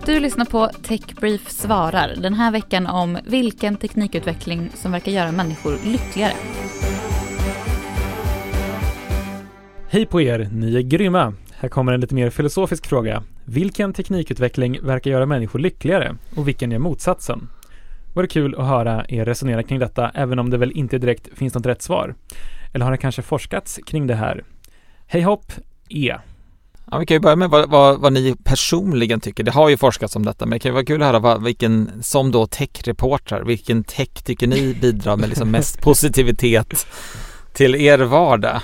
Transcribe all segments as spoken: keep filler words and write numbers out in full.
Du lyssnar på TechBrief svarar, den här veckan om vilken teknikutveckling som verkar göra människor lyckligare. Hej på er, ni är grymma. Här kommer en lite mer filosofisk fråga. Vilken teknikutveckling verkar göra människor lyckligare och vilken är motsatsen? Var det kul att höra er resonera kring detta, även om det väl inte direkt finns något rätt svar. Eller har det kanske forskats kring det här? Hej hopp, E. Ja, vi kan ju börja med vad, vad, vad ni personligen tycker. Det har ju forskats om detta, men det kan ju vara kul att höra vad, vilken, som då tech-reportrar, vilken tech tycker ni bidrar med liksom mest positivitet till er vardag?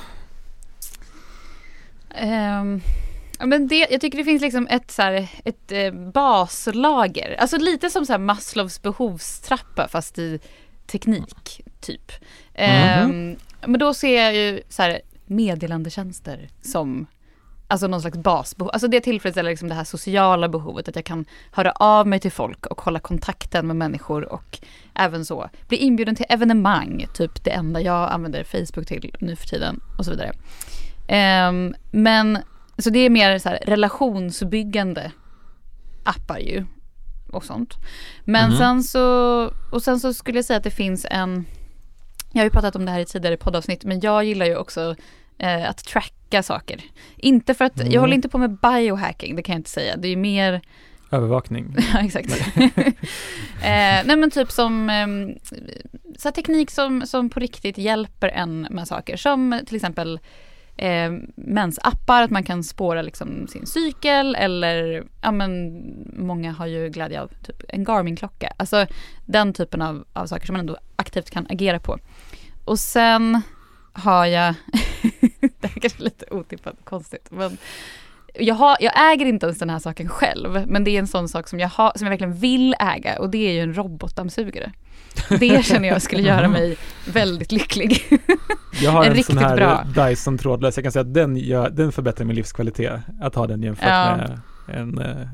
Um, men det, jag tycker det finns liksom ett, så här, ett eh, baslager. Alltså lite som så här Maslows behovstrappa fast i teknik typ. Mm-hmm. Um, men då ser jag ju så här, meddelandetjänster som alltså någon slags basbehov. Alltså det tillfredsställer liksom det här sociala behovet att jag kan höra av mig till folk och hålla kontakten med människor och även så bli inbjuden till evenemang, typ det enda jag använder Facebook till nu för tiden och så vidare. Um, men så det är mer så här relationsbyggande appar ju och sånt. Men mm. sen så och sen så skulle jag säga att det finns en, jag har ju pratat om det här i tidigare poddavsnitt, men jag gillar ju också eh, att tracka saker. Inte för att mm. jag håller inte på med biohacking, det kan jag inte säga. Det är ju mer övervakning. Ja, exakt. eh, nej men typ som eh, så här teknik som, som på riktigt hjälper en med saker. Som till exempel eh, mensappar, att man kan spåra liksom sin cykel. Eller, ja men många har ju glädje av typ en Garmin-klocka. Alltså den typen av, av saker som man ändå aktivt kan agera på. Och sen har jag det här är kanske lite otippat konstigt, men Jag, har, jag äger inte ens den här saken själv, men det är en sån sak som jag, har, som jag verkligen vill äga, och det är ju en robotdammsugare. Det känner jag skulle göra mig väldigt lycklig. Jag har en, en riktigt sån här bra Dyson trådlös. Jag kan säga att den, gör, den förbättrar min livskvalitet att ha den jämfört ja. med en,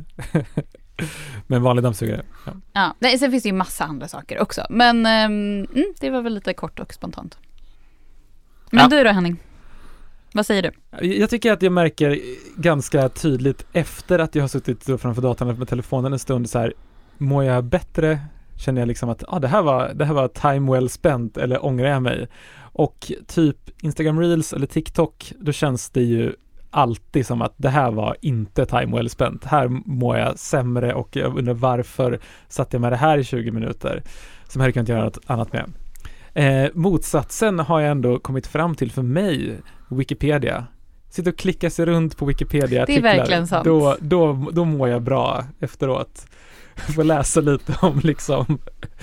med en vanlig dammsugare. Ja. Ja, nej, sen finns det ju massa andra saker också. Men um, det var väl lite kort och spontant. Men ja. Du då, Henning? Vad säger du? Jag tycker att jag märker ganska tydligt efter att jag har suttit framför datorn med telefonen en stund så här, mår jag bättre? Känner jag liksom att ah, det här var det här var time well spent, eller ångrar jag mig? Och typ Instagram Reels eller TikTok, då känns det ju alltid som att det här var inte time well spent. Här mår jag sämre och jag undrar varför satt jag med det här i tjugo minuter som här kan jag inte göra något annat med. Eh, motsatsen har jag ändå kommit fram till för mig, Wikipedia. Sitta och klicka sig runt på Wikipedia. Det är verkligen sant. Då, då, då mår jag bra efteråt. Får läsa lite om liksom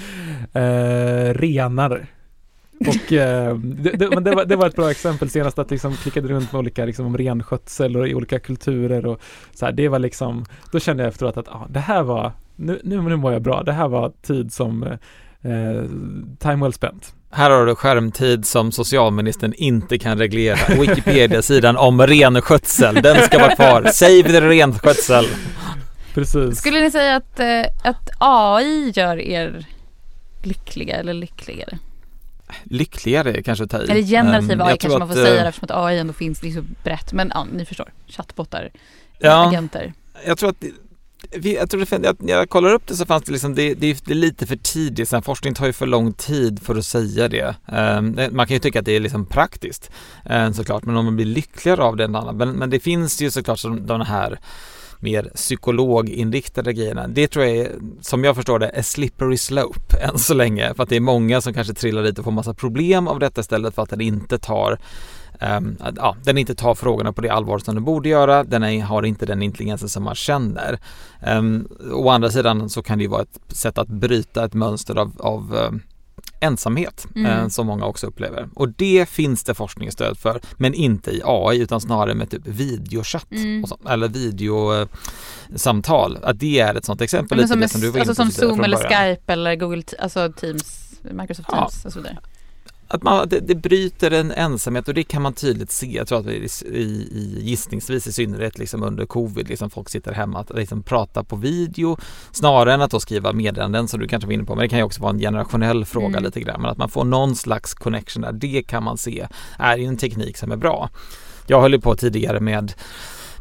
eh, renar. Och, eh, det, det, men det, var, det var ett bra exempel senast att liksom klickade runt med olika liksom, om renskötsel och i olika kulturer och så här, det var liksom, då kände jag efteråt att ah, det här var, nu, nu, nu mår jag bra. Det här var tid som eh, time well spent. Här har du skärmtid som socialministern inte kan reglera. Wikipedia-sidan om renskötsel, den ska vara kvar. Save the renskötsel. Precis. Skulle ni säga att, eh, att A I gör er lyckliga eller lyckligare? Lyckligare kanske ta i. Eller generativ um, A I kanske man får att, säga det, eftersom att A I ändå finns det så brett. Men ja, ni förstår. Chattbottar, ja, agenter. Jag tror att Vi, jag tror det, jag, när jag kollar upp det så fanns det liksom, det, det, det är lite för tidigt, sen forskning tar ju för lång tid för att säga det. Um, man kan ju tycka att det är liksom praktiskt um, såklart, men om man blir lyckligare av det än annan. Men, men det finns ju såklart som de här mer psykologinriktade grejerna. Det tror jag är, som jag förstår det, är slippery slope än så länge, för att det är många som kanske trillar dit och får massa problem av detta istället för att den inte tar Um, ja, den inte tar frågorna på det allvar som den borde göra. Den är, har inte den intelligensen som man känner. Um, å andra sidan så kan det ju vara ett sätt att bryta ett mönster av, av um, ensamhet mm. uh, som många också upplever. Och det finns det forskningsstöd för, men inte i A I utan snarare med typ videochatt mm. och sånt, eller videosamtal. Att det är ett sånt exempel. Lite som, det som du var alltså som Zoom eller början. Skype eller Google, alltså Teams, Microsoft Teams ja. och så vidare. Att man, det, det bryter en ensamhet, och det kan man tydligt se. Jag tror att i, i, i gissningsvis i synnerhet liksom under covid, liksom folk sitter hemma att liksom prata på video snarare än att då skriva meddelanden som du kanske var inne på. Men det kan ju också vara en generationell fråga mm. lite grann. Men att man får någon slags connection där, det kan man se är ju en teknik som är bra. Jag höll på tidigare med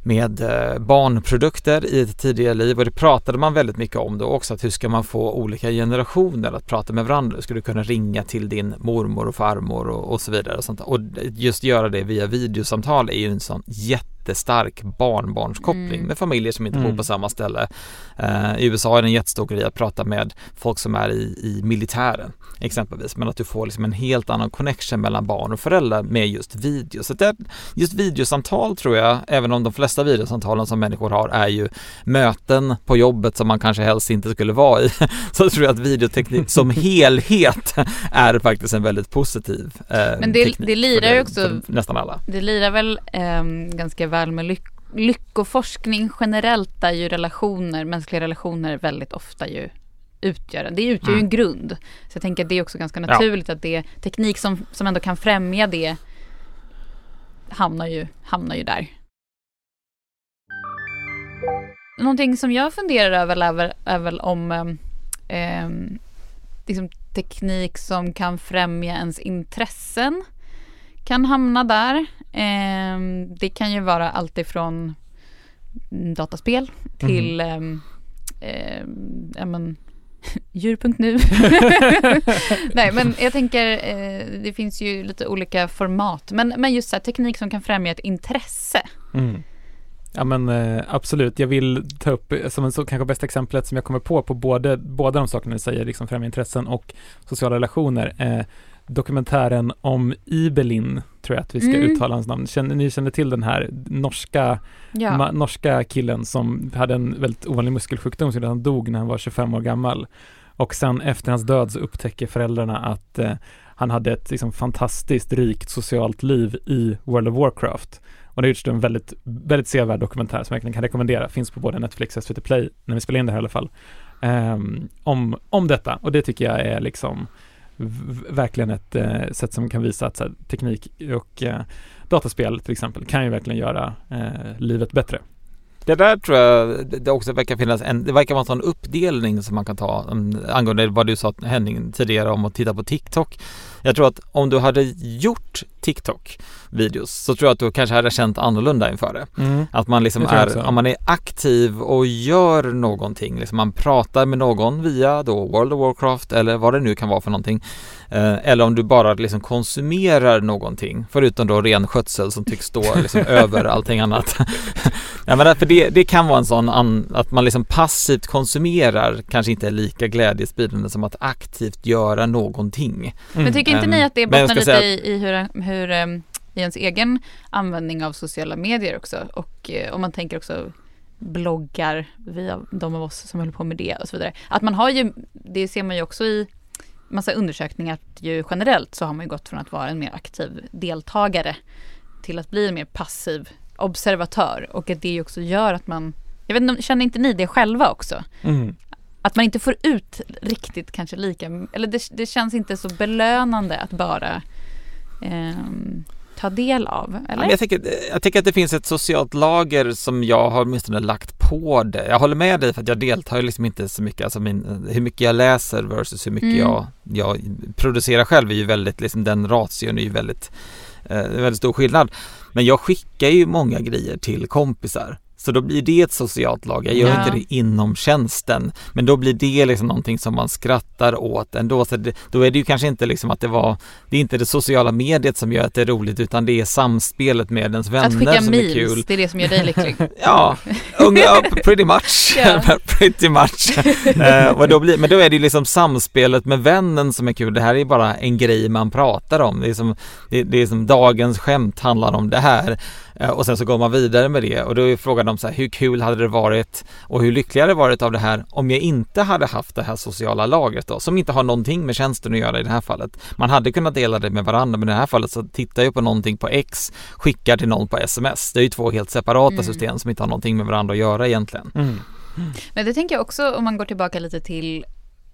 med barnprodukter i ett tidigare liv, och det pratade man väldigt mycket om då också, att hur ska man få olika generationer att prata med varandra? Ska du kunna ringa till din mormor och farmor och, och så vidare och sånt. Och just göra det via videosamtal är ju en sån jättestark barnbarnskoppling mm. med familjer som inte mm. bor på samma ställe. Uh, I U S A är det en jättestor grej att prata med folk som är i, i militären exempelvis, men att du får liksom en helt annan connection mellan barn och föräldrar med just video. Så det, just videosamtal tror jag, även om de flesta videosamtalen som människor har är ju möten på jobbet som man kanske helst inte skulle vara i, så tror jag att videoteknik som helhet är faktiskt en väldigt positiv eh, men det, teknik. Det lirar ju också nästan alla. Det lirar väl eh, ganska väl med lyck, lyckoforskning generellt, där ju relationer, mänskliga relationer väldigt ofta ju utgör, det utgör mm. ju en grund. Så jag tänker att det är också ganska naturligt ja. att det teknik som, som ändå kan främja det hamnar ju, hamnar ju där. Någonting som jag funderar över är väl, är väl om eh, liksom teknik som kan främja ens intressen kan hamna där. Eh, det kan ju vara allt ifrån dataspel till mm. eh, eh, ja, men, djur punkt nu. Nej, men jag tänker eh, det finns ju lite olika format, men, men just så här, teknik som kan främja ett intresse. Mm. Ja men eh, absolut, jag vill ta upp som en så kanske bästa exemplet som jag kommer på på både, båda de sakerna ni säger, liksom främja intressen och sociala relationer. Eh, dokumentären om Ibelin, tror jag att vi ska mm. uttala hans namn. Känner, ni känner till den här norska, ja. ma, norska killen som hade en väldigt ovanlig muskelsjukdom som han dog när han var tjugofem år gammal. Och sen efter hans död så upptäcker föräldrarna att eh, han hade ett liksom, fantastiskt rikt socialt liv i World of Warcraft. Och det är just en väldigt, väldigt sevärd dokumentär som jag verkligen kan rekommendera. Finns på både Netflix och S V T Play när vi spelar in det här i alla fall. Um, om, om detta. Och det tycker jag är liksom v- verkligen ett uh, sätt som kan visa att så här, teknik och uh, dataspel till exempel kan ju verkligen göra uh, livet bättre. Det där tror jag det också verkar finnas en, det verkar vara en sån uppdelning som man kan ta um, angående vad du sa Henning tidigare om att titta på TikTok. Jag tror att om du hade gjort TikTok-videos så tror jag att du kanske hade känt annorlunda inför det. Mm. Att man liksom är, om man är aktiv och gör någonting, liksom man pratar med någon via då World of Warcraft eller vad det nu kan vara för någonting. Eh, eller om du bara liksom konsumerar någonting, förutom då ren skötsel som tycks stå liksom över allting annat. Ja, men för det, det kan vara en sån an, att man liksom passivt konsumerar kanske inte är lika glädjespridande som att aktivt göra någonting. Mm. Men tycker inte um, ni att det bottnar lite i, i hur, hur um, i ens egen användning av sociala medier också, och uh, om man tänker också bloggar via de av oss som håller på med det och så vidare, att man har ju, det ser man ju också i massa undersökningar, att ju generellt så har man ju gått från att vara en mer aktiv deltagare till att bli en mer passiv observatör, och att det ju också gör att man, jag vet inte, känner inte ni det själva också? Mm. Att man inte får ut riktigt kanske lika, eller det, det känns inte så belönande att bara eh, ta del av, eller? Ja, jag, tänker, jag tänker att det finns ett socialt lager som jag har åtminstone lagt på det. Jag håller med dig för att jag deltar liksom inte så mycket, alltså min, hur mycket jag läser versus hur mycket mm. jag, jag producerar själv är ju väldigt, liksom den ration är ju väldigt, eh, väldigt stor skillnad. Men jag skickar ju många grejer till kompisar. Så då blir det ett socialt lag. Jag gör ja. inte det inom tjänsten. Men då blir det liksom någonting som man skrattar åt ändå. Så det, då är det ju kanske inte liksom att det var, det är inte det sociala mediet som gör att det är roligt, utan det är samspelet med ens vänner som är kul. Att skicka memes, det är det som gör dig lycklig. Ja, unga, pretty much. pretty much. uh, och då blir, men då är det ju liksom samspelet med vännen som är kul. Det här är bara en grej man pratar om. Det är som, det, det är som dagens skämt handlar om det här. Och sen så går man vidare med det, och då är frågan om så här, hur kul hade det varit och hur lycklig hade det varit av det här om jag inte hade haft det här sociala lagret då, som inte har någonting med tjänsten att göra i det här fallet. Man hade kunnat dela det med varandra, men i det här fallet så tittar jag på någonting på X, skickar till någon på sms. Det är ju två helt separata mm. system som inte har någonting med varandra att göra egentligen. Mm. Mm. Men det tänker jag också, om man går tillbaka lite till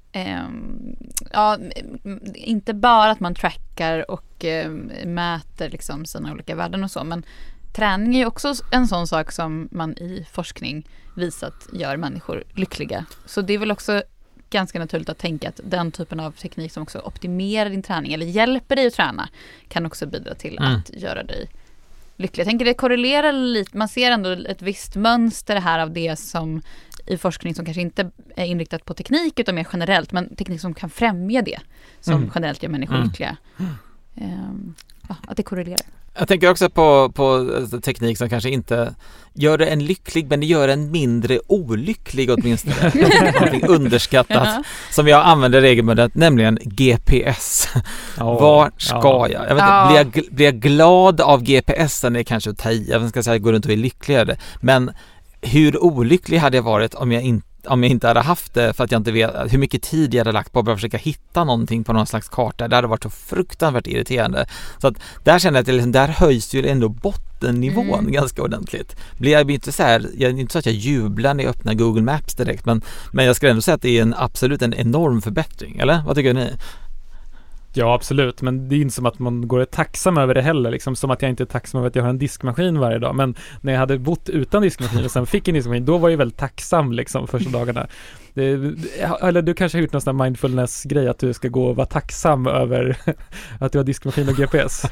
Um, ja, inte bara att man trackar och um, mäter liksom sina olika värden och så, men träning är ju också en sån sak som man i forskning visat gör människor lyckliga. Så det är väl också ganska naturligt att tänka att den typen av teknik som också optimerar din träning eller hjälper dig att träna kan också bidra till mm. att göra dig lyckliga. Jag tänker det korrelerar lite, man ser ändå ett visst mönster här av det som i forskning som kanske inte är inriktat på teknik utan mer generellt, men teknik som kan främja det som mm. generellt gör människor lyckliga. Mm. Um, ja, att det korrelerar. Jag tänker också på, på teknik som kanske inte gör det en lycklig, men det gör en mindre olycklig åtminstone. Någonting underskattat ja. Som jag använder regelbundet, nämligen G P S. Oh, Var ska ja. jag? jag, vet inte, ja. blir, jag blir jag glad av G P S-en är kanske att ta i. Jag ska säga att jag går runt och är lyckligare. Men hur olycklig hade jag varit om jag inte om jag inte hade haft det, för att jag inte vet hur mycket tid jag hade lagt på att försöka hitta någonting på någon slags karta. Det hade varit så fruktansvärt irriterande. Så att där känner jag att det liksom, där höjs ju ändå bottennivån mm. ganska ordentligt. Blir jag inte så här, jag är inte så att jag jublar när jag öppnar Google Maps direkt, men, men jag skulle ändå säga att det är en absolut en enorm förbättring, eller? Vad tycker ni? Ja, absolut. Men det är inte som att man går tacksam över det heller. Liksom, som att jag inte är tacksam över att jag har en diskmaskin varje dag. Men när jag hade bott utan diskmaskin och sen fick en diskmaskin, då var jag väldigt tacksam liksom, första dagarna. Det, eller du kanske har gjort någon sån här mindfulness-grej att du ska gå och vara tacksam över att du har diskmaskin och G P S.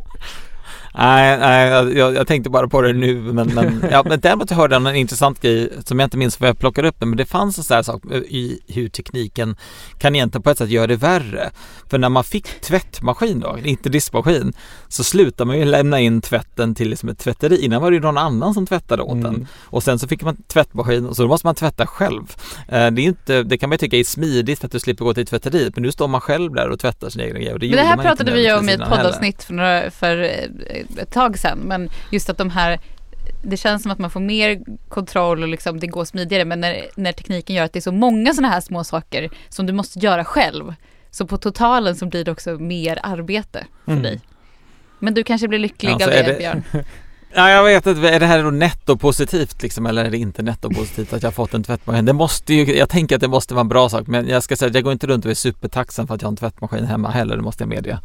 Nej, nej jag, jag tänkte bara på det nu, men, men, ja, men däremot hörde jag en intressant grej som jag inte minns vad jag plockade upp, men det fanns en sån här sak i hur tekniken kan egentligen på ett sätt göra det värre. För när man fick tvättmaskin då, inte diskmaskin, så slutade man ju lämna in tvätten till liksom ett tvätteri. Innan var det ju någon annan som tvättade åt mm. den. Och sen så fick man tvättmaskin och så då måste man tvätta själv. Det, är inte, det kan man ju tycka är smidigt för att du slipper gå till tvätteriet, men nu står man själv där och tvättar sina egna grejer. Det, det här pratade vi om i ett poddavsnitt för, några, för ett tag sedan, men just att de här, det känns som att man får mer kontroll och liksom det går smidigare, men när, när tekniken gör att det är så många sådana här små saker som du måste göra själv, så på totalen så blir det också mer arbete för mm. dig. Men du kanske blir lycklig alltså av det, det, Björn. Ja, jag vet inte, är det här då nettopositivt liksom, eller är det inte nettopositivt att jag har fått en tvättmaskin? Det måste ju, jag tänker att det måste vara en bra sak, men jag ska säga att jag går inte runt och är supertacksam för att jag har en tvättmaskin hemma heller, det måste jag medge.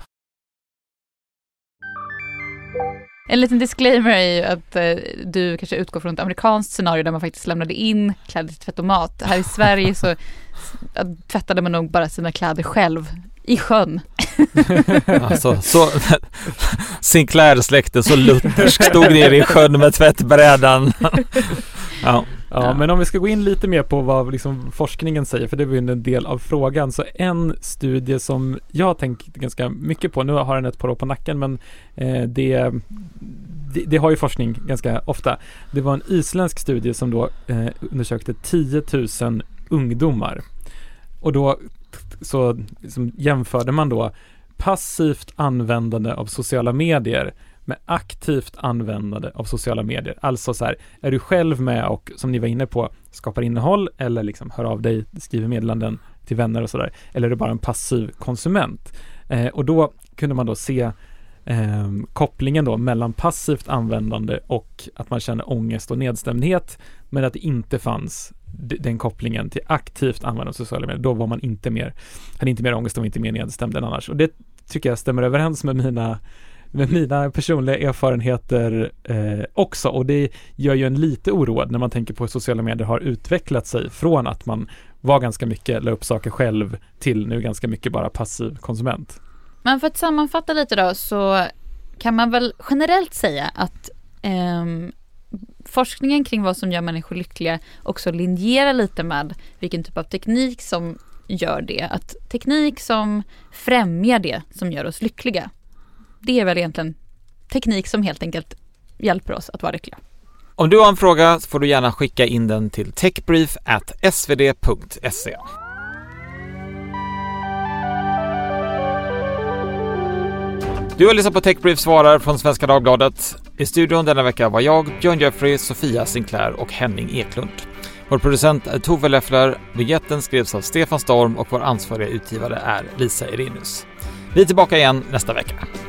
En liten disclaimer är ju att eh, du kanske utgår från ett amerikanskt scenario där man faktiskt lämnade in kläder till tvättomat. Här i Sverige så äh, tvättade man nog bara sina kläder själv i sjön. Alltså, så Sinclair-släkten så luthersk stod ner i sjön med tvättbrädan. Ja. Ja, men om vi ska gå in lite mer på vad liksom forskningen säger, för det var ju en del av frågan. Så en studie som jag har tänkt ganska mycket på, nu har den ett par år på nacken, men eh, det, det, det har ju forskning ganska ofta. Det var en isländsk studie som då eh, undersökte tio tusen ungdomar. Och då så liksom, jämförde man då passivt användande av sociala medier med aktivt användande av sociala medier. Alltså så här, är du själv med och, som ni var inne på, skapar innehåll eller liksom hör av dig, skriver meddelanden till vänner och sådär, eller är du bara en passiv konsument? Eh, och då kunde man då se eh, kopplingen då mellan passivt användande och att man känner ångest och nedstämdhet, men att det inte fanns d- den kopplingen till aktivt användande av sociala medier. Då var man inte mer, hade inte mer ångest och inte mer nedstämd än annars. Och det tycker jag stämmer överens med mina med mina personliga erfarenheter eh, också, och det gör ju en lite oroad när man tänker på hur sociala medier har utvecklat sig från att man var ganska mycket, la upp saker själv, till nu ganska mycket bara passiv konsument. Men för att sammanfatta lite då, så kan man väl generellt säga att eh, forskningen kring vad som gör människor lyckliga också linjerar lite med vilken typ av teknik som gör det. Att teknik som främjar det som gör oss lyckliga, det är väl egentligen teknik som helt enkelt hjälper oss att vara lyckliga. Om du har en fråga så får du gärna skicka in den till techbrief at s v d punkt se. Du har lyssnat på Techbrief svarar från Svenska Dagbladet. I studion denna vecka var jag, Björn Jeffrey, Sofia Sinclair och Henning Eklund. Vår producent är Tove Leffler, vignetten skrevs av Stefan Storm och vår ansvariga utgivare är Lisa Irinus. Vi är tillbaka igen nästa vecka.